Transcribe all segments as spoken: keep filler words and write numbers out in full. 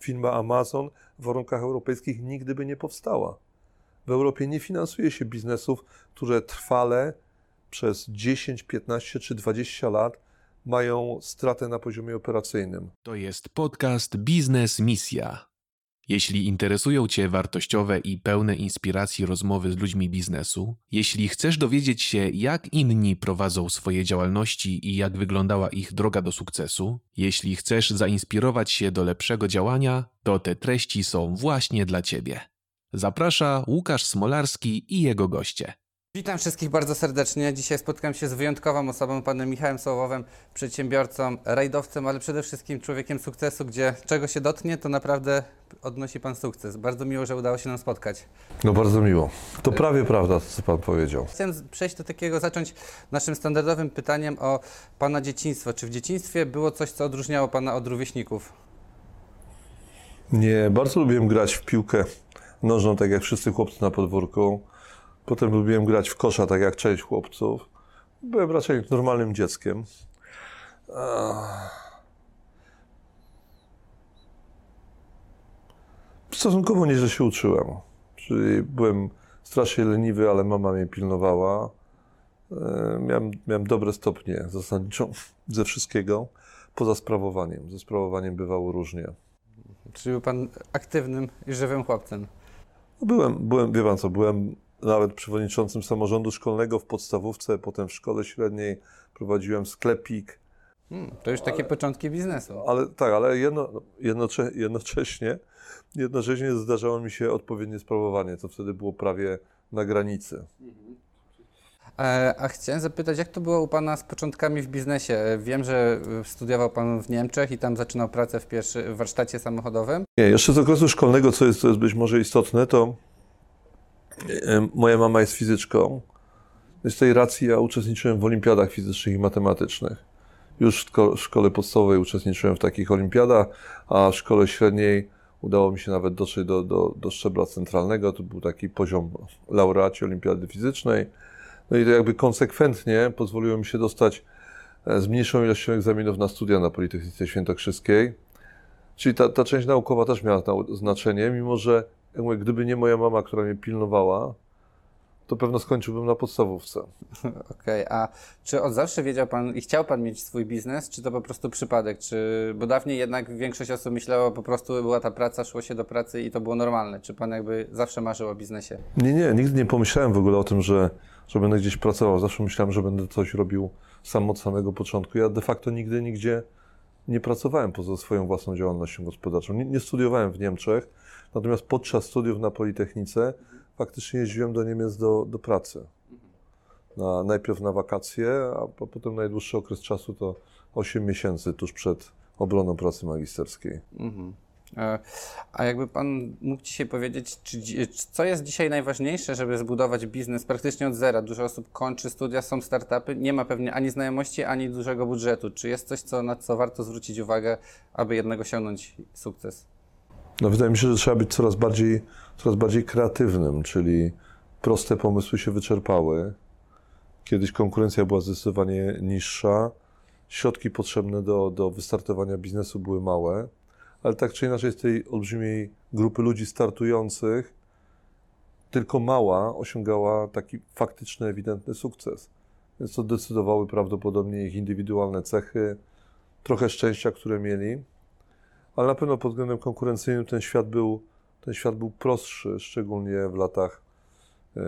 firma Amazon w warunkach europejskich nigdy by nie powstała. W Europie nie finansuje się biznesów, które trwale przez dziesięć, piętnaście czy dwadzieścia lat mają stratę na poziomie operacyjnym. To jest podcast Biznes Misja. Jeśli interesują Cię wartościowe i pełne inspiracji rozmowy z ludźmi biznesu, jeśli chcesz dowiedzieć się, jak inni prowadzą swoje działalności i jak wyglądała ich droga do sukcesu, jeśli chcesz zainspirować się do lepszego działania, to te treści są właśnie dla Ciebie. Zaprasza Łukasz Smolarski i jego goście. Witam wszystkich bardzo serdecznie. Dzisiaj spotkam się z wyjątkową osobą, panem Michałem Sołowem, przedsiębiorcą, rajdowcem, ale przede wszystkim człowiekiem sukcesu, gdzie czego się dotknie, to naprawdę odnosi pan sukces. Bardzo miło, że udało się nam spotkać. No bardzo miło. To prawie prawda, co pan powiedział. Chciałem przejść do takiego, zacząć naszym standardowym pytaniem o pana dzieciństwo. Czy w dzieciństwie było coś, co odróżniało pana od rówieśników? Nie, bardzo lubiłem grać w piłkę nożną, tak jak wszyscy chłopcy na podwórku. Potem lubiłem grać w kosza, tak jak część chłopców. Byłem raczej normalnym dzieckiem. Stosunkowo nieźle się uczyłem. Czyli byłem strasznie leniwy, ale mama mnie pilnowała. Miałem, miałem dobre stopnie zasadniczo ze wszystkiego, poza sprawowaniem. Ze sprawowaniem bywało różnie. Czy był pan aktywnym i żywym chłopcem? Byłem, byłem, wie pan co, byłem nawet przewodniczącym samorządu szkolnego w podstawówce, potem w szkole średniej prowadziłem sklepik. Hmm, to już takie ale, początki biznesu. Ale tak, ale jedno, jednocze, jednocześnie, jednocześnie zdarzało mi się odpowiednie sprawowanie, co wtedy było prawie na granicy. A, a chciałem zapytać, jak to było u pana z początkami w biznesie? Wiem, że studiował pan w Niemczech i tam zaczynał pracę w, pierwszy, w warsztacie samochodowym. Nie, jeszcze z okresu szkolnego, co jest, co jest być może istotne, to moja mama jest fizyczką. Z tej racji ja uczestniczyłem w olimpiadach fizycznych i matematycznych. Już w szkole podstawowej uczestniczyłem w takich olimpiadach, a w szkole średniej udało mi się nawet dotrzeć do, do, do szczebla centralnego. To był taki poziom laureaci olimpiady fizycznej. No i to jakby konsekwentnie pozwoliło mi się dostać z mniejszą ilością egzaminów na studia na Politechnice Świętokrzyskiej. Czyli ta, ta część naukowa też miała znaczenie, mimo że jakby, gdyby nie moja mama, która mnie pilnowała, to pewno skończyłbym na podstawówce. Okej, okay, a czy od zawsze wiedział pan i chciał pan mieć swój biznes, czy to po prostu przypadek? Czy, bo dawniej jednak większość osób myślała, po prostu była ta praca, szło się do pracy i to było normalne. Czy pan jakby zawsze marzył o biznesie? Nie, nie, nigdy nie pomyślałem w ogóle o tym, że, że będę gdzieś pracował. Zawsze myślałem, że będę coś robił sam od samego początku. Ja de facto nigdy, nigdzie nie pracowałem poza swoją własną działalnością gospodarczą. Nie, nie studiowałem w Niemczech, natomiast podczas studiów na Politechnice faktycznie jeździłem do Niemiec do, do pracy. Na, najpierw na wakacje, a potem najdłuższy okres czasu to osiem miesięcy tuż przed obroną pracy magisterskiej. Mhm. A jakby pan mógł dzisiaj powiedzieć, czy, co jest dzisiaj najważniejsze, żeby zbudować biznes praktycznie od zera? Dużo osób kończy studia, są startupy, nie ma pewnie ani znajomości, ani dużego budżetu. Czy jest coś, co, na co warto zwrócić uwagę, aby jednak osiągnąć sukces? No, wydaje mi się, że trzeba być coraz bardziej, coraz bardziej kreatywnym, czyli proste pomysły się wyczerpały. Kiedyś konkurencja była zdecydowanie niższa, środki potrzebne do, do wystartowania biznesu były małe, ale tak czy inaczej z tej olbrzymiej grupy ludzi startujących tylko mała osiągała taki faktyczny, ewidentny sukces. Więc to decydowały prawdopodobnie ich indywidualne cechy, trochę szczęścia, które mieli. Ale na pewno pod względem konkurencyjnym ten świat był, ten świat był prostszy, szczególnie w latach e,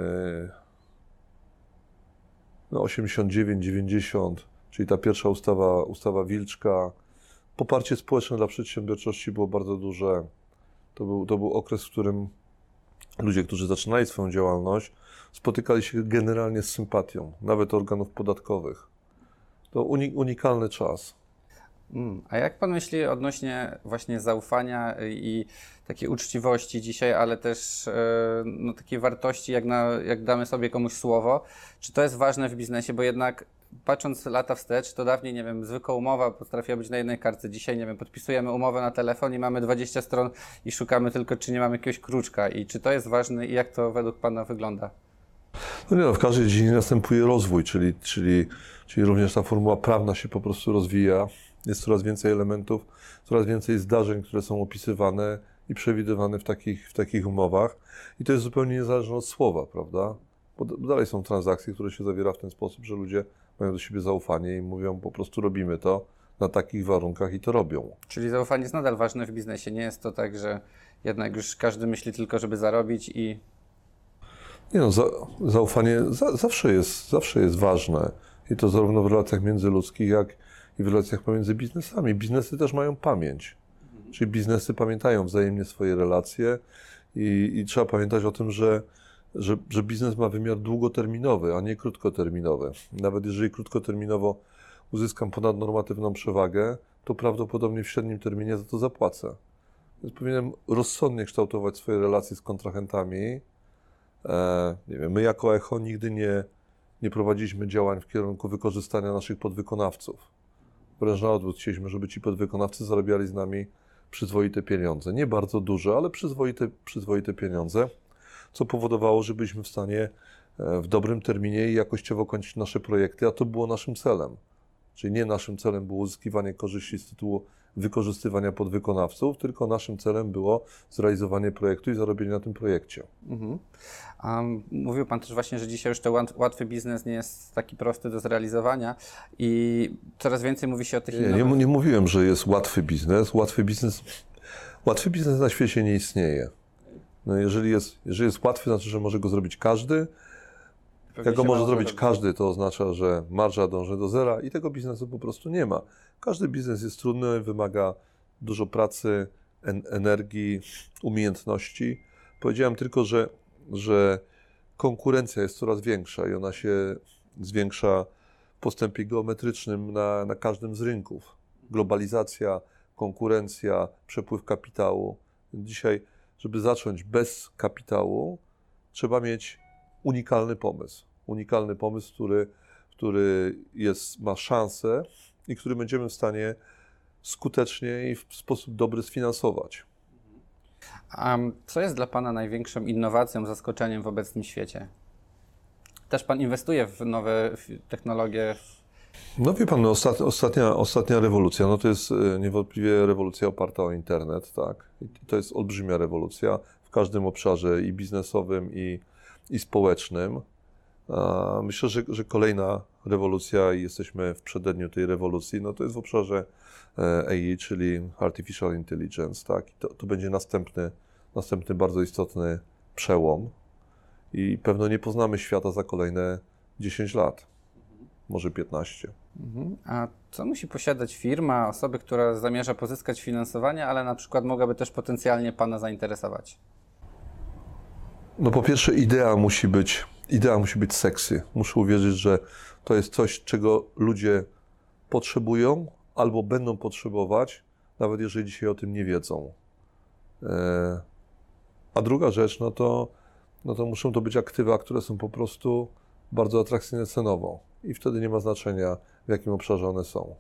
no osiemdziesiąt dziewięć dziewięćdziesiąt, czyli ta pierwsza ustawa, ustawa Wilczka. Poparcie społeczne dla przedsiębiorczości było bardzo duże. To był, to był okres, w którym ludzie, którzy zaczynali swoją działalność, spotykali się generalnie z sympatią, nawet organów podatkowych. To unikalny czas. Mm, a jak pan myśli odnośnie właśnie zaufania i takiej uczciwości dzisiaj, ale też no, takiej wartości, jak, na, jak damy sobie komuś słowo, czy to jest ważne w biznesie, bo jednak patrząc lata wstecz, to dawniej, nie wiem, zwykła umowa potrafiła być na jednej kartce. Dzisiaj, nie wiem, podpisujemy umowę na telefon i mamy dwadzieścia stron i szukamy tylko, czy nie mamy jakiegoś kruczka. I czy to jest ważne i jak to według pana wygląda? No nie no, w każdej dziedzinie następuje rozwój, czyli, czyli, czyli również ta formuła prawna się po prostu rozwija. Jest coraz więcej elementów, coraz więcej zdarzeń, które są opisywane i przewidywane w takich, w takich umowach. I to jest zupełnie niezależne od słowa, prawda? Bo dalej są transakcje, które się zawiera w ten sposób, że ludzie mają do siebie zaufanie i mówią, po prostu robimy to na takich warunkach i to robią. Czyli zaufanie jest nadal ważne w biznesie. Nie jest to tak, że jednak już każdy myśli tylko, żeby zarobić i... Nie no, za, zaufanie za, zawsze, jest, zawsze jest ważne. I to zarówno w relacjach międzyludzkich, jak i w relacjach pomiędzy biznesami. Biznesy też mają pamięć. Czyli biznesy pamiętają wzajemnie swoje relacje i, i trzeba pamiętać o tym, że, że, że biznes ma wymiar długoterminowy, a nie krótkoterminowy. Nawet jeżeli krótkoterminowo uzyskam ponadnormatywną przewagę, to prawdopodobnie w średnim terminie za to zapłacę. Więc powinienem rozsądnie kształtować swoje relacje z kontrahentami. E, nie wiem, my jako Echo nigdy nie, nie prowadziliśmy działań w kierunku wykorzystania naszych podwykonawców. Wręcz na odwrót, chcieliśmy, żeby ci podwykonawcy zarabiali z nami przyzwoite pieniądze. Nie bardzo duże, ale przyzwoite, przyzwoite pieniądze, co powodowało, że byliśmy w stanie w dobrym terminie i jakościowo kończyć nasze projekty, a to było naszym celem. Czyli nie naszym celem było uzyskiwanie korzyści z tytułu wykorzystywania podwykonawców, tylko naszym celem było zrealizowanie projektu i zarobienie na tym projekcie. Mhm. Um, mówił Pan też właśnie, że dzisiaj już ten łatwy biznes nie jest taki prosty do zrealizowania i coraz więcej mówi się o tych Nie, innowacyjnych... nie, nie mówiłem, że jest łatwy biznes. Łatwy biznes, łatwy biznes na świecie nie istnieje. No jeżeli jest, jeżeli jest łatwy, to znaczy, że może go zrobić każdy. Pewnie Jak go się może mało zrobić zarobi. każdy, to oznacza, że marża dąży do zera i tego biznesu po prostu nie ma. Każdy biznes jest trudny, wymaga dużo pracy, en- energii, umiejętności. Powiedziałem tylko, że, że konkurencja jest coraz większa i ona się zwiększa w postępie geometrycznym na, na każdym z rynków. Globalizacja, konkurencja, przepływ kapitału. Dzisiaj, żeby zacząć bez kapitału, trzeba mieć unikalny pomysł. Unikalny pomysł, który, który jest, ma szansę i który będziemy w stanie skutecznie i w sposób dobry sfinansować. A co jest dla Pana największą innowacją, zaskoczeniem w obecnym świecie? Też Pan inwestuje w nowe technologie. No wie pan, no ostat, ostatnia, ostatnia rewolucja, no to jest niewątpliwie rewolucja oparta o internet, tak? I to jest olbrzymia rewolucja w każdym obszarze i biznesowym, i, i społecznym. A myślę, że, że kolejna rewolucja i jesteśmy w przededniu tej rewolucji, no to jest w obszarze A I, czyli Artificial Intelligence, tak? I to, to będzie następny, następny bardzo istotny przełom i pewno nie poznamy świata za kolejne dziesięć lat, może piętnaście. Mhm. A co musi posiadać firma, osoby, która zamierza pozyskać finansowanie, ale na przykład mogłaby też potencjalnie Pana zainteresować? No po pierwsze idea musi być, idea musi być sexy. Muszę uwierzyć, że to jest coś, czego ludzie potrzebują albo będą potrzebować, nawet jeżeli dzisiaj o tym nie wiedzą. E, a druga rzecz, no to, no to muszą to być aktywa, które są po prostu bardzo atrakcyjne cenowo i wtedy nie ma znaczenia, w jakim obszarze one są.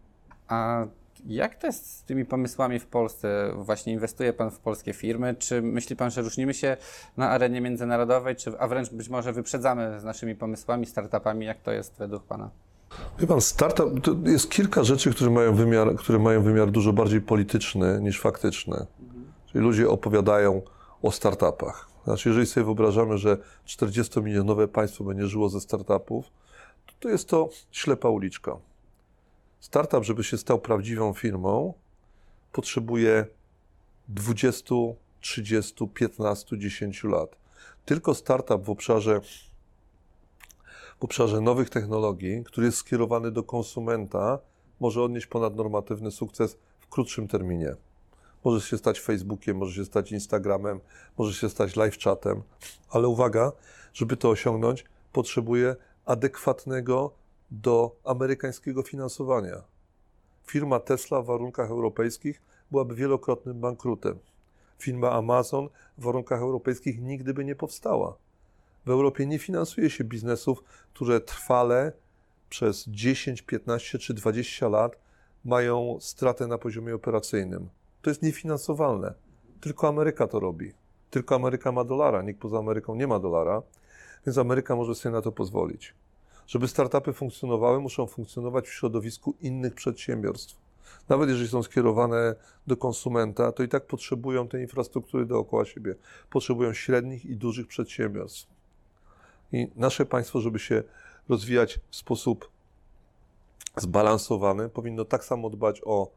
A jak to jest z tymi pomysłami w Polsce? Właśnie inwestuje Pan w polskie firmy? Czy myśli Pan, że różnimy się na arenie międzynarodowej, czy, a wręcz być może wyprzedzamy z naszymi pomysłami, startupami? Jak to jest według Pana? Wie pan, startup, to jest kilka rzeczy, które mają wymiar, które mają wymiar dużo bardziej polityczny niż faktyczny. Mhm. Czyli ludzie opowiadają o startupach. Znaczy, jeżeli sobie wyobrażamy, że czterdziestomilionowe państwo będzie żyło ze startupów, to, to jest to ślepa uliczka. Startup, żeby się stał prawdziwą firmą, potrzebuje dwadzieścia, trzydzieści, piętnaście, dziesięć lat. Tylko startup w obszarze, w obszarze nowych technologii, który jest skierowany do konsumenta, może odnieść ponadnormatywny sukces w krótszym terminie. Może się stać Facebookiem, może się stać Instagramem, może się stać live chatem, ale uwaga, żeby to osiągnąć, potrzebuje adekwatnego do amerykańskiego finansowania. Firma Tesla w warunkach europejskich byłaby wielokrotnym bankrutem. Firma Amazon w warunkach europejskich nigdy by nie powstała. W Europie nie finansuje się biznesów, które trwale przez dziesięć, piętnaście czy dwadzieścia lat mają stratę na poziomie operacyjnym. To jest niefinansowalne. Tylko Ameryka to robi. Tylko Ameryka ma dolara, nikt poza Ameryką nie ma dolara, więc Ameryka może sobie na to pozwolić. Żeby startupy funkcjonowały, muszą funkcjonować w środowisku innych przedsiębiorstw. Nawet jeżeli są skierowane do konsumenta, to i tak potrzebują tej infrastruktury dookoła siebie. Potrzebują średnich i dużych przedsiębiorstw. I nasze państwo, żeby się rozwijać w sposób zbalansowany, powinno tak samo dbać o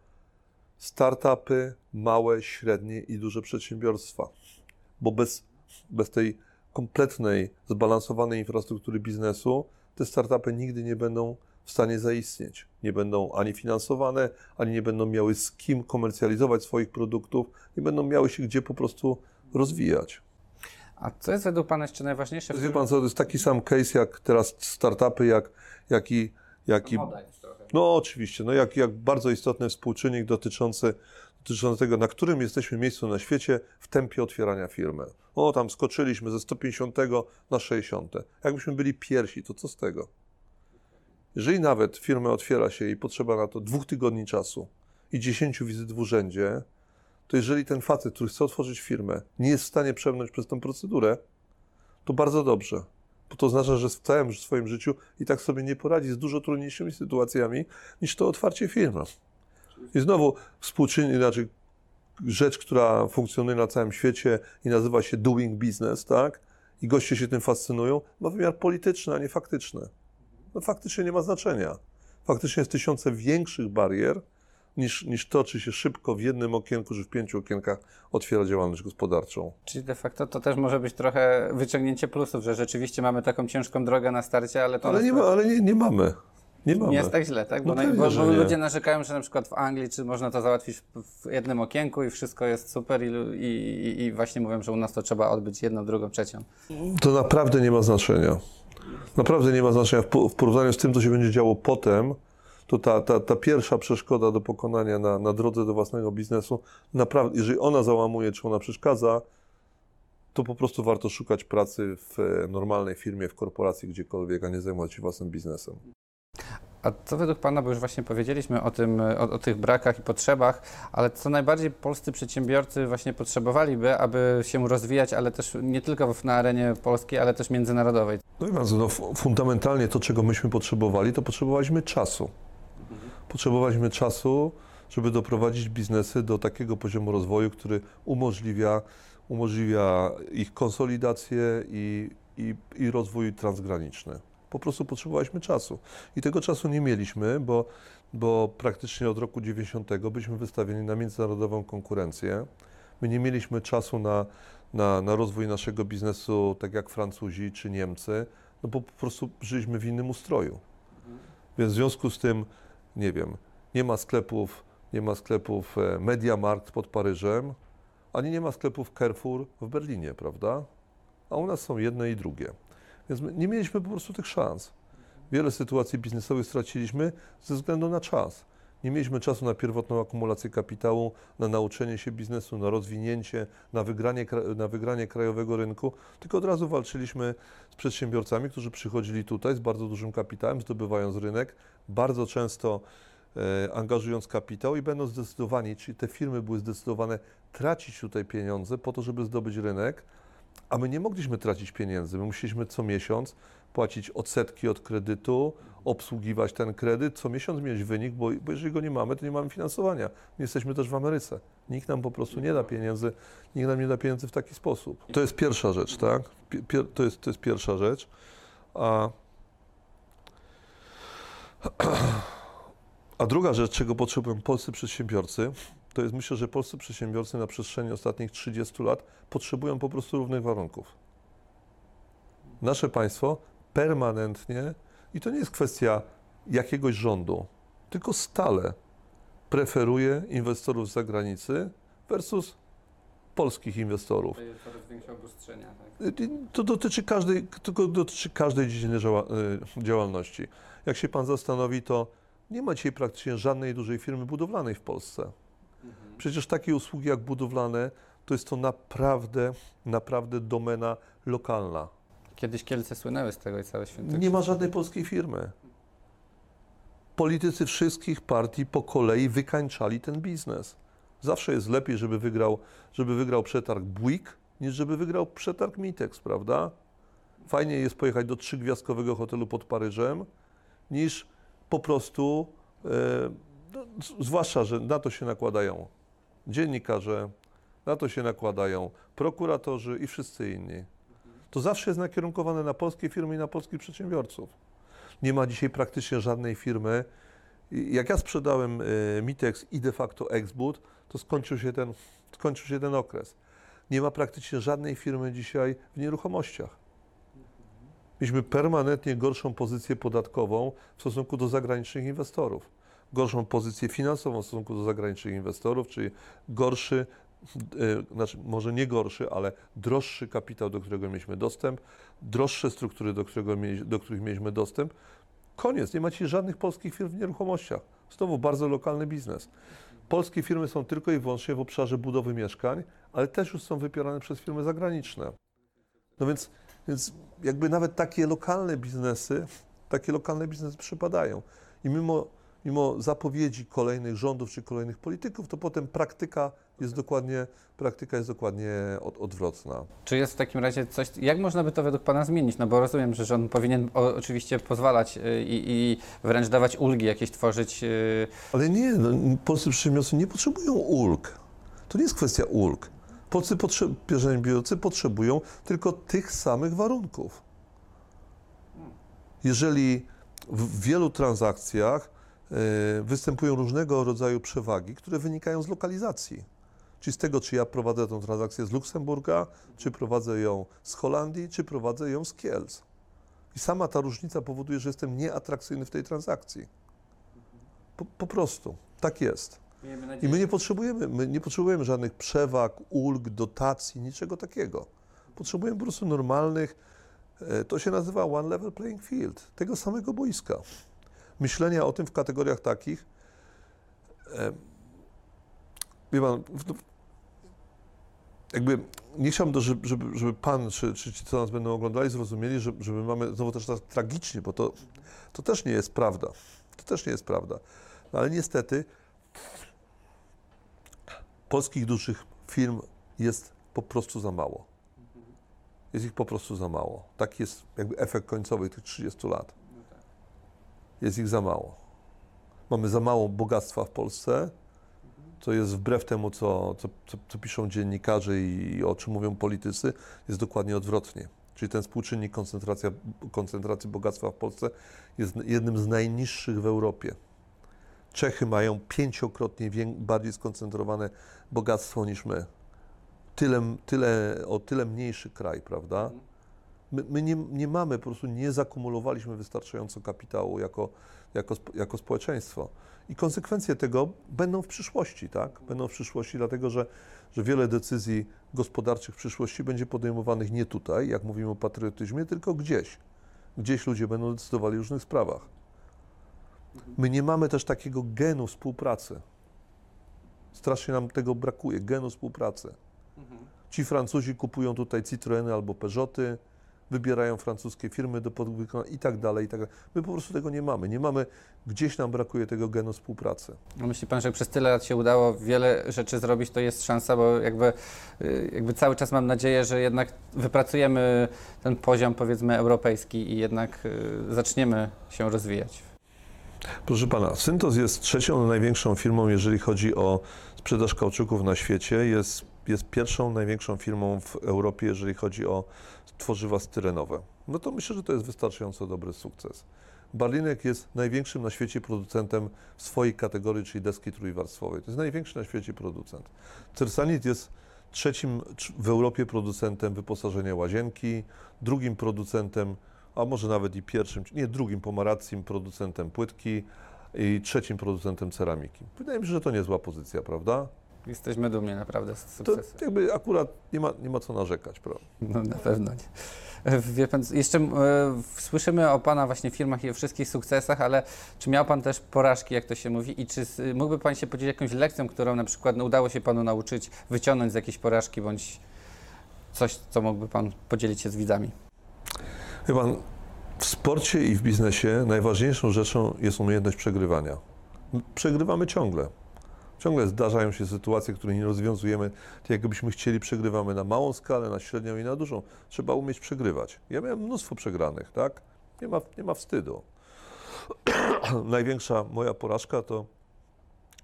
startupy, małe, średnie i duże przedsiębiorstwa. Bo bez, bez tej kompletnej, zbalansowanej infrastruktury biznesu te startupy nigdy nie będą w stanie zaistnieć. Nie będą ani finansowane, ani nie będą miały z kim komercjalizować swoich produktów, nie będą miały się gdzie po prostu rozwijać. A co jest według Pana jeszcze najważniejsze? Wie Pan co, to jest taki sam case jak teraz startupy, jak, jak i... Jak i no oczywiście, no jak, jak bardzo istotny współczynnik dotyczący, dotyczący tego, na którym jesteśmy miejscu na świecie w tempie otwierania firmy. O, tam skoczyliśmy ze sto pięćdziesiątego na sześćdziesiąte. Jakbyśmy byli pierwsi, to co z tego? Jeżeli nawet firma otwiera się i potrzeba na to dwóch tygodni czasu i dziesięciu wizyt w urzędzie, to jeżeli ten facet, który chce otworzyć firmę, nie jest w stanie przebrnąć przez tę procedurę, to bardzo dobrze. Bo to oznacza, że w całym swoim życiu i tak sobie nie poradzi z dużo trudniejszymi sytuacjami niż to otwarcie firmy. I znowu współczynnik, znaczy rzecz, która funkcjonuje na całym świecie i nazywa się doing business, tak? I goście się tym fascynują, ma wymiar polityczny, a nie faktyczny. No faktycznie nie ma znaczenia. Faktycznie jest tysiące większych barier niż, niż to, czy się szybko w jednym okienku, czy w pięciu okienkach otwiera działalność gospodarczą. Czyli de facto to też może być trochę wyciągnięcie plusów, że rzeczywiście mamy taką ciężką drogę na starcie, ale to... Ale, nie, ma, ale nie, nie mamy. Nie, mamy. Nie jest tak źle, tak? Bo, No no, pewnie, bo, że bo nie. ludzie narzekają, że na przykład w Anglii, czy można to załatwić w jednym okienku i wszystko jest super i, i, i, i właśnie mówią, że u nas to trzeba odbyć jedną, drugą, trzecią. To naprawdę nie ma znaczenia. Naprawdę nie ma znaczenia. W porównaniu z tym, co się będzie działo potem, to ta, ta, ta pierwsza przeszkoda do pokonania na, na drodze do własnego biznesu, naprawdę, jeżeli ona załamuje, czy ona przeszkadza, to po prostu warto szukać pracy w normalnej firmie, w korporacji, gdziekolwiek, a nie zajmować się własnym biznesem. A co według Pana, bo już właśnie powiedzieliśmy o tym, o, o tych brakach i potrzebach, ale co najbardziej polscy przedsiębiorcy właśnie potrzebowaliby, aby się rozwijać, ale też nie tylko na arenie polskiej, ale też międzynarodowej? No i bardzo, no, fundamentalnie to, czego myśmy potrzebowali, to potrzebowaliśmy czasu. Potrzebowaliśmy czasu, żeby doprowadzić biznesy do takiego poziomu rozwoju, który umożliwia, umożliwia ich konsolidację i, i, i rozwój transgraniczny. Po prostu potrzebowaliśmy czasu. I tego czasu nie mieliśmy, bo, bo praktycznie od roku dziewięćdziesiątego byliśmy wystawieni na międzynarodową konkurencję. My nie mieliśmy czasu na, na, na rozwój naszego biznesu, tak jak Francuzi czy Niemcy, no bo po prostu żyliśmy w innym ustroju. Więc w związku z tym, nie wiem, nie ma sklepów, nie ma sklepów MediaMarkt pod Paryżem, ani nie ma sklepów Carrefour w Berlinie, prawda? A u nas są jedne i drugie. Więc my nie mieliśmy po prostu tych szans. Wiele sytuacji biznesowych straciliśmy ze względu na czas. Nie mieliśmy czasu na pierwotną akumulację kapitału, na nauczenie się biznesu, na rozwinięcie, na wygranie, na wygranie krajowego rynku, tylko od razu walczyliśmy z przedsiębiorcami, którzy przychodzili tutaj z bardzo dużym kapitałem, zdobywając rynek, bardzo często e, angażując kapitał i będąc zdecydowani, czyli te firmy były zdecydowane tracić tutaj pieniądze po to, żeby zdobyć rynek, a my nie mogliśmy tracić pieniędzy. My musieliśmy co miesiąc płacić odsetki od kredytu, obsługiwać ten kredyt, co miesiąc mieć wynik, bo, bo jeżeli go nie mamy, to nie mamy finansowania. My jesteśmy też w Ameryce. Nikt nam po prostu nie da pieniędzy, nikt nam nie da pieniędzy w taki sposób. To jest pierwsza rzecz, tak? Pier, to, jest, to jest pierwsza rzecz. A, a druga rzecz, czego potrzebują polscy przedsiębiorcy, to jest, myślę, że polscy przedsiębiorcy na przestrzeni ostatnich trzydziestu lat potrzebują po prostu równych warunków. Nasze państwo permanentnie, i to nie jest kwestia jakiegoś rządu, tylko stale preferuje inwestorów z zagranicy versus polskich inwestorów. To jest coraz większe obostrzenia, tak? To dotyczy każdej, to dotyczy każdej dziedziny działalności. Jak się pan zastanowi, to nie ma dzisiaj praktycznie żadnej dużej firmy budowlanej w Polsce. Przecież takie usługi jak budowlane, to jest to naprawdę, naprawdę domena lokalna. Kiedyś Kielce słynęły z tego i całe święto. Nie ma żadnej polskiej firmy. Politycy wszystkich partii po kolei wykańczali ten biznes. Zawsze jest lepiej, żeby wygrał, żeby wygrał przetarg Bouygues, niż żeby wygrał przetarg Mitex, prawda? Fajnie jest pojechać do trzygwiazdkowego hotelu pod Paryżem, niż po prostu e, no, zwłaszcza, że na to się nakładają dziennikarze, na to się nakładają prokuratorzy i wszyscy inni. To zawsze jest nakierunkowane na polskie firmy i na polskich przedsiębiorców. Nie ma dzisiaj praktycznie żadnej firmy. Jak ja sprzedałem y, Mitex i de facto Exbud, to skończył się, ten, skończył się ten okres. Nie ma praktycznie żadnej firmy dzisiaj w nieruchomościach. Mieliśmy permanentnie gorszą pozycję podatkową w stosunku do zagranicznych inwestorów. Gorszą pozycję finansową w stosunku do zagranicznych inwestorów, czyli gorszy, y, znaczy może nie gorszy, ale droższy kapitał, do którego mieliśmy dostęp, droższe struktury, do, którego mieli, do których mieliśmy dostęp. Koniec, nie macie żadnych polskich firm w nieruchomościach. Znowu bardzo lokalny biznes. Polskie firmy są tylko i wyłącznie w obszarze budowy mieszkań, ale też już są wypierane przez firmy zagraniczne. No więc, więc jakby nawet takie lokalne biznesy, takie lokalne biznesy przypadają. I mimo, mimo zapowiedzi kolejnych rządów czy kolejnych polityków, to potem praktyka jest dokładnie, praktyka jest dokładnie od, odwrotna. Czy jest w takim razie coś, jak można by to według Pana zmienić? No bo rozumiem, że rząd powinien o, oczywiście pozwalać y, i, i wręcz dawać ulgi jakieś tworzyć. Y... Ale nie, no, polscy przedsiębiorcy nie potrzebują ulg. To nie jest kwestia ulg. Polscy potrze- przedsiębiorcy potrzebują tylko tych samych warunków. Jeżeli w wielu transakcjach y, występują różnego rodzaju przewagi, które wynikają z lokalizacji. Czyli z tego, czy ja prowadzę tę transakcję z Luksemburga, czy prowadzę ją z Holandii, czy prowadzę ją z Kielc. I sama ta różnica powoduje, że jestem nieatrakcyjny w tej transakcji. Po, po prostu. Tak jest. I my nie potrzebujemy, my nie potrzebujemy żadnych przewag, ulg, dotacji, niczego takiego. Potrzebujemy po prostu normalnych, to się nazywa one level playing field, tego samego boiska. Myślenia o tym w kategoriach takich, wie pan, jakby nie chciałbym, żeby, żeby, żeby pan, czy, czy ci, co nas będą oglądali, zrozumieli, że, że my mamy znowu też tak tragicznie, bo to, to też nie jest prawda. To też nie jest prawda. No ale niestety polskich dużych firm jest po prostu za mało. Jest ich po prostu za mało. Taki jest jakby efekt końcowy tych trzydziestu lat. Jest ich za mało. Mamy za mało bogactwa w Polsce, co jest wbrew temu, co, co, co, co piszą dziennikarze i o czym mówią politycy, jest dokładnie odwrotnie. Czyli ten współczynnik koncentracja, koncentracji bogactwa w Polsce jest jednym z najniższych w Europie. Czechy mają pięciokrotnie wię- bardziej skoncentrowane bogactwo niż my. Tyle, tyle, o tyle mniejszy kraj, prawda? My, my nie, nie mamy, po prostu nie zakumulowaliśmy wystarczająco kapitału jako, jako, jako społeczeństwo. I konsekwencje tego będą w przyszłości, tak? Będą w przyszłości, dlatego że, że wiele decyzji gospodarczych w przyszłości będzie podejmowanych nie tutaj, jak mówimy o patriotyzmie, tylko gdzieś. Gdzieś ludzie będą decydowali o różnych sprawach. My nie mamy też takiego genu współpracy. Strasznie nam tego brakuje, genu współpracy. Ci Francuzi kupują tutaj Citroeny albo Peugeoty, wybierają francuskie firmy do podwykonania i tak dalej, i tak dalej. My po prostu tego nie mamy. Nie mamy, gdzieś nam brakuje tego genu współpracy. No myśli Pan, że jak przez tyle lat się udało wiele rzeczy zrobić, to jest szansa, bo jakby, jakby cały czas mam nadzieję, że jednak wypracujemy ten poziom, powiedzmy, europejski i jednak zaczniemy się rozwijać. Proszę Pana, Syntos jest trzecią największą firmą, jeżeli chodzi o sprzedaż kauczuków na świecie. Jest, jest pierwszą największą firmą w Europie, jeżeli chodzi o tworzywa styrenowe. No to myślę, że to jest wystarczająco dobry sukces. Barlinek jest największym na świecie producentem w swojej kategorii, czyli deski trójwarstwowej. To jest największy na świecie producent. Cersanit jest trzecim w Europie producentem wyposażenia łazienki, drugim producentem, a może nawet i pierwszym, nie drugim po Maracim producentem płytki i trzecim producentem ceramiki. Wydaje mi się, że to niezła pozycja, prawda? Jesteśmy dumni naprawdę z To sukcesu. jakby akurat nie ma, nie ma co narzekać, prawda? No na pewno nie. Wie Pan, jeszcze e, słyszymy o Pana właśnie firmach i o wszystkich sukcesach, ale czy miał Pan też porażki, jak to się mówi, i czy s- mógłby Pan się podzielić jakąś lekcją, którą na przykład no, udało się Panu nauczyć, wyciągnąć z jakiejś porażki, bądź coś, co mógłby Pan podzielić się z widzami? Wie Pan, w sporcie i w biznesie najważniejszą rzeczą jest umiejętność przegrywania. Przegrywamy ciągle. Ciągle zdarzają się sytuacje, które nie rozwiązujemy tak, jakbyśmy chcieli. Przegrywamy na małą skalę, na średnią i na dużą. Trzeba umieć przegrywać. Ja miałem mnóstwo przegranych, tak? Nie ma, nie ma wstydu. Największa moja porażka to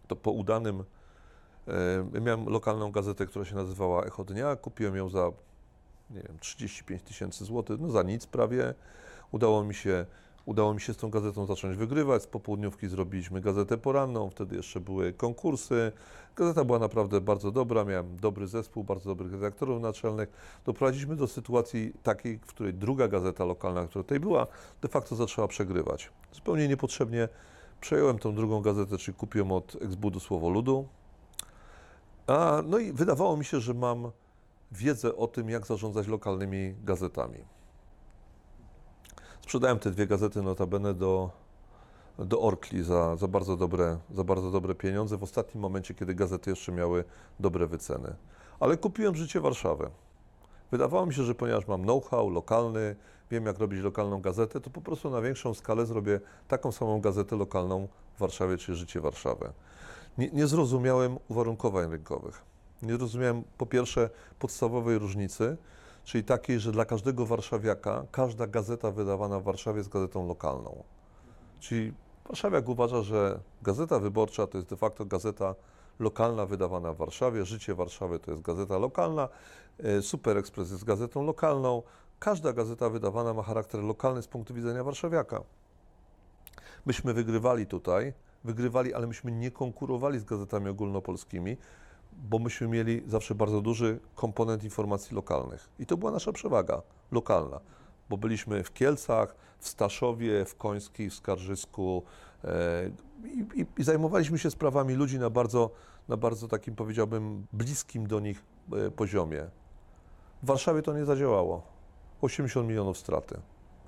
to po udanym, e, miałem lokalną gazetę, która się nazywała Echo Dnia, kupiłem ją za, nie wiem, trzydzieści pięć tysięcy złotych, no za nic prawie. Udało mi się, udało mi się z tą gazetą zacząć wygrywać, z popołudniówki zrobiliśmy gazetę poranną, wtedy jeszcze były konkursy. Gazeta była naprawdę bardzo dobra, miałem dobry zespół, bardzo dobrych redaktorów naczelnych. Doprowadziliśmy do sytuacji takiej, w której druga gazeta lokalna, która tutaj była, de facto zaczęła przegrywać. Zupełnie niepotrzebnie przejąłem tą drugą gazetę, czyli kupiłem od Exbudu Słowo Ludu. A, no i wydawało mi się, że mam wiedzę o tym, jak zarządzać lokalnymi gazetami. Sprzedałem te dwie gazety notabene do, do Orkli za, za, bardzo dobre, za bardzo dobre pieniądze w ostatnim momencie, kiedy gazety jeszcze miały dobre wyceny. Ale kupiłem Życie Warszawy. Wydawało mi się, że ponieważ mam know-how lokalny, wiem jak robić lokalną gazetę, to po prostu na większą skalę zrobię taką samą gazetę lokalną w Warszawie, czyli Życie Warszawy. Nie, nie zrozumiałem uwarunkowań rynkowych. Nie zrozumiałem po pierwsze podstawowej różnicy, czyli takiej, że dla każdego warszawiaka każda gazeta wydawana w Warszawie jest gazetą lokalną. Czyli warszawiak uważa, że Gazeta Wyborcza to jest de facto gazeta lokalna wydawana w Warszawie, Życie Warszawy to jest gazeta lokalna, Super Express jest gazetą lokalną. Każda gazeta wydawana ma charakter lokalny z punktu widzenia warszawiaka. Myśmy wygrywali tutaj, wygrywali, ale myśmy nie konkurowali z gazetami ogólnopolskimi, bo myśmy mieli zawsze bardzo duży komponent informacji lokalnych. I to była nasza przewaga lokalna, bo byliśmy w Kielcach, w Staszowie, w Końskich, w Skarżysku e, i, i, i zajmowaliśmy się sprawami ludzi na bardzo, na bardzo takim, powiedziałbym, bliskim do nich e, poziomie. W Warszawie to nie zadziałało. osiemdziesiąt milionów straty.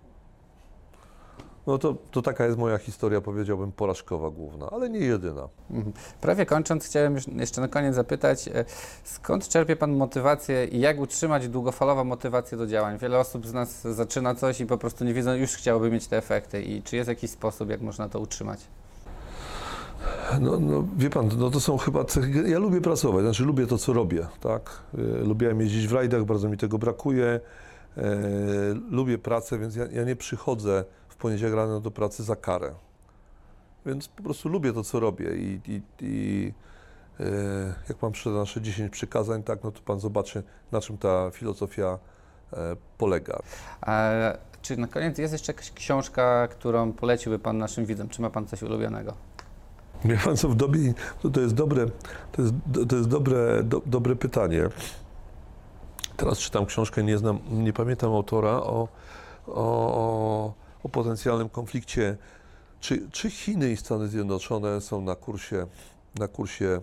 No to, to taka jest moja historia, powiedziałbym, porażkowa główna, ale nie jedyna. Mhm. Prawie kończąc, chciałem już jeszcze na koniec zapytać, e, skąd czerpie Pan motywację i jak utrzymać długofalową motywację do działań? Wiele osób z nas zaczyna coś i po prostu nie wiedzą, już chciałoby mieć te efekty. I czy jest jakiś sposób, jak można to utrzymać? No, no wie Pan, no to są chyba cechy, ja lubię pracować, znaczy lubię to, co robię, tak? E, lubiłem jeździć w rajdach, bardzo mi tego brakuje. E, lubię pracę, więc ja, ja nie przychodzę w poniedziałek rano do pracy za karę. Więc po prostu lubię to, co robię i, i, i e, jak Pan przeczyta nasze dziesięć przykazań, tak, no to Pan zobaczy, na czym ta filozofia e, polega. A czy na koniec jest jeszcze jakaś książka, którą poleciłby Pan naszym widzom? Czy ma Pan coś ulubionego? Wie Pan co, w dobie, to, to jest dobre, to jest, to jest dobre, do, dobre pytanie. Teraz czytam książkę, nie znam, nie pamiętam autora, o, o, o potencjalnym konflikcie. Czy, czy Chiny i Stany Zjednoczone są na kursie, na kursie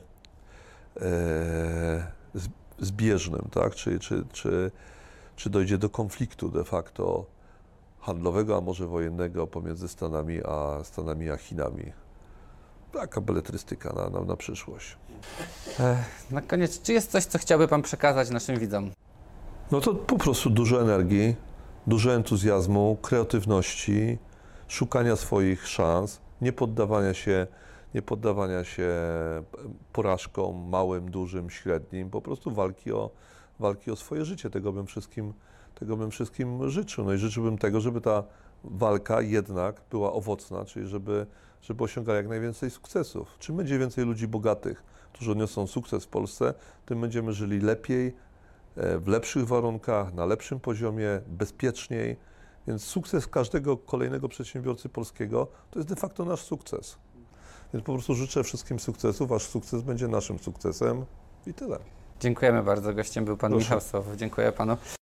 e, zbieżnym, tak? Czy, czy, czy, czy dojdzie do konfliktu de facto handlowego, a może wojennego pomiędzy Stanami a, Stanami a Chinami? Taka beletrystyka na, na, na przyszłość. E, na koniec, czy jest coś, co chciałby Pan przekazać naszym widzom? No to po prostu dużo energii, dużo entuzjazmu, kreatywności, szukania swoich szans, nie poddawania się, nie poddawania się porażkom małym, dużym, średnim, po prostu walki o, walki o swoje życie. Tego bym wszystkim, tego bym wszystkim życzył. No i życzyłbym tego, żeby ta walka jednak była owocna, czyli żeby, żeby osiągała jak najwięcej sukcesów. Czym będzie więcej ludzi bogatych, którzy odniosą sukces w Polsce, tym będziemy żyli lepiej, w lepszych warunkach, na lepszym poziomie, bezpieczniej. Więc sukces każdego kolejnego przedsiębiorcy polskiego to jest de facto nasz sukces. Więc po prostu życzę wszystkim sukcesów, wasz sukces będzie naszym sukcesem i tyle. Dziękujemy bardzo. Gościem był Pan Proszę. Michał Sow. Dziękuję Panu.